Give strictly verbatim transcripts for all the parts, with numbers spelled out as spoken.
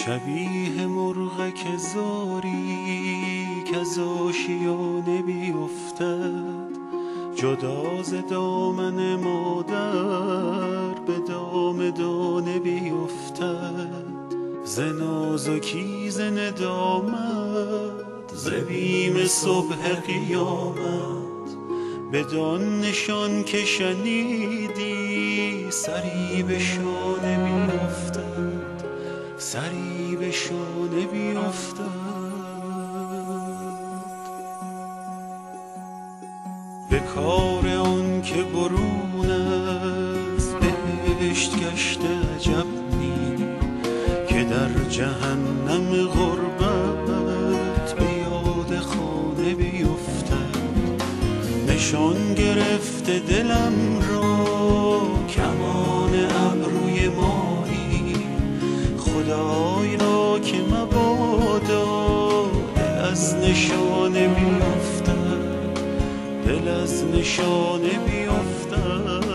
شبیه مرغ که زاری که از آشیانه بیفتد، جدا ز دامن مادر به دام دانه بیفتد. ز نازکی ز ندامت ز بیم صبح قیامت، بدان نشان که شنیدی سری به شانه بیفتد، سری به شانه بیفتد. به کار آن که برون از بهشت گشته عجب نی، که در جهنم غربت به یاد خانه بیفتد. نشان گرفته دلم را کمان ابروی ماهی، خدای را که مبادا دل از نشانه بیفتد، دل از نشانه بیفتد.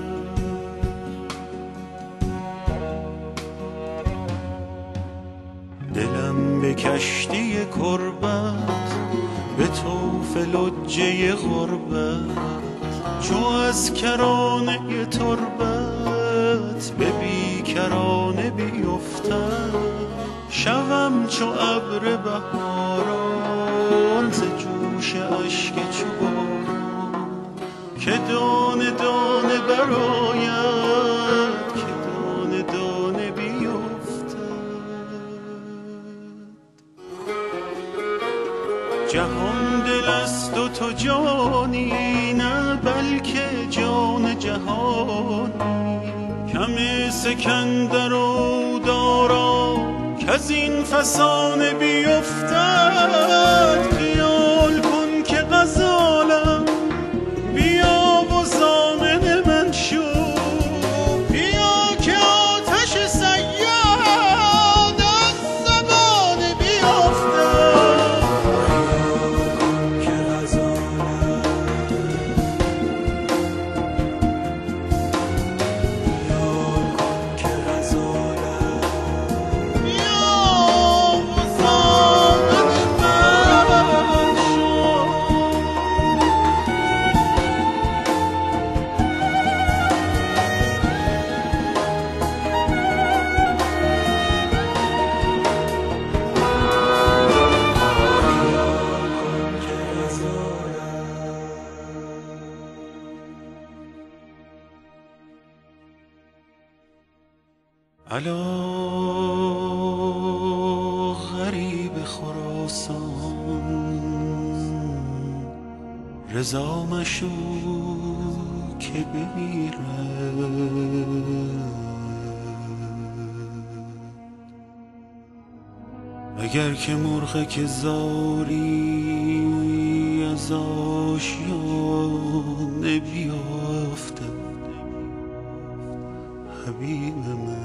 دلم به کشتی کربت به طوف لجه غربت، چو از کرانه تربت به بیکرانه بیفتد. شوم چو ابر بهاران ز جوش اشک چو باران، که دانه دانه برآید، که دانه دانه بیفتد. جهان دل است و تو جانی، نه بلکه جان جهانی. کم سکندر و دارا کز این فسانه بیفتد. خیال کن که غزالم بیا و ضامن من شو، بیا که آتش صیاد از زبانه بیفتد. خیال کن که غزالم خیال کن که غزالم بیا و ضامن من شو. الا غریب خراسان، رضا مشو که بمیرد. اگر که مرغ که زاری از آشیانه بیفتد، حبیب من